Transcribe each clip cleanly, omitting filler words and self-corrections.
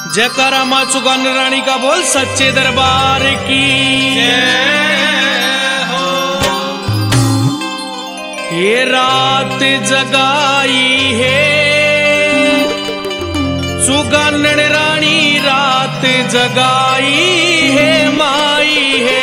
जयकारा माँ चुगान रानी का बोल सच्चे दरबार की जय हो। ये रात जगाई है चुगान रानी, रात जगाई है माई है।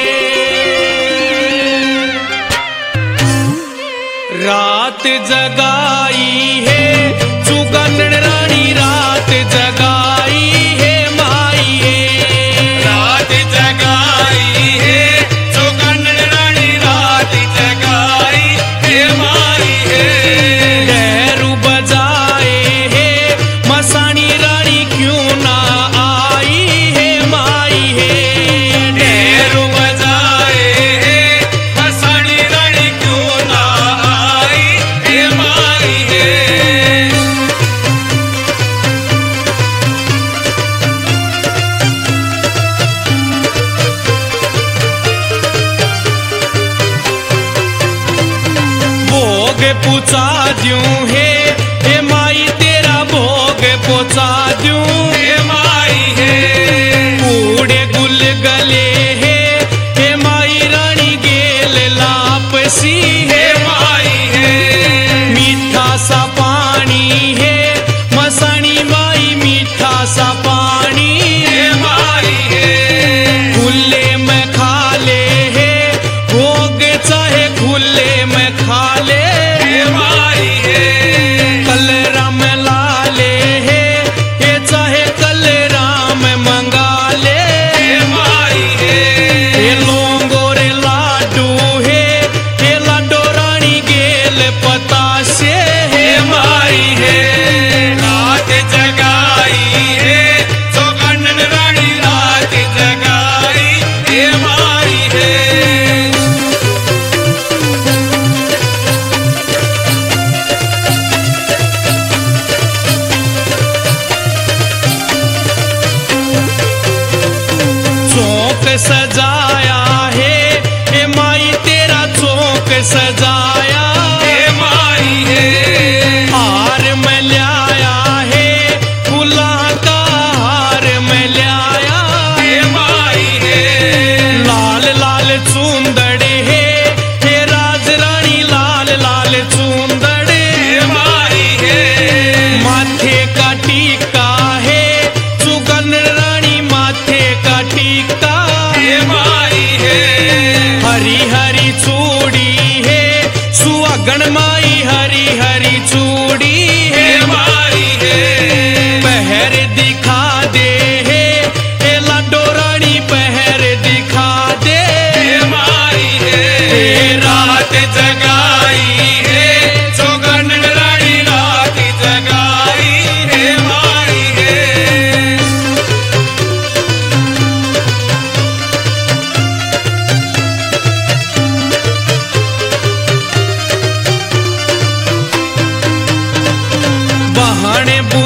रात जगाई है चुगान रानी, रात जगाई है माई है। रात जगाई है चुगान रानी, रात जगाई है माई है। डहरू बजाए है मसानी रानी, क्यों ना आई है माई है। डहरू बजाए है मसानी रानी, क्यों ना आई है माई है। भोग पूछा दूं है हे माई, तेरा भोग पहुंचा दूं हे माई है। कूड़े गुल गले है हे माई रानी, गेल लापसी है हे माई है। मीठा सा पानी है मसानी माई, मीठा सा पानी हे माई है। खुले में खा ले है भोग, चाहे खुले में खा ले। हे माई है। कलरा में ला ले है ये, चाहे कलरा में मंगा ले। हे माई है। ये लोंगोरे लाडू है ये लाडो रानी, गेल पता से है माई है। रात जगाई है चुगान रानी, रात जगाई है माई है। चौक सजाया है हे माई, तेरा चौक सजाया। हे माई है। हार में लाया है फूला का हार में लाया। हे माई है। लाल लाल चूंदड़े है हे राज रानी, लाल लाल चूंदड़े। हे माई है। माथे का टीका है चुगान रानी, माथे का टीका। हे माई है। हरी हरी चूड़ी है सुहागन माई, हरी हरी चूड़ी है। हे माई है। पहर दिखा दे है हे लाडो रानी, पहर दिखा दे। हे माई है। रात जगाई है चुगान रानी, रात जगाई है माई है। बहाने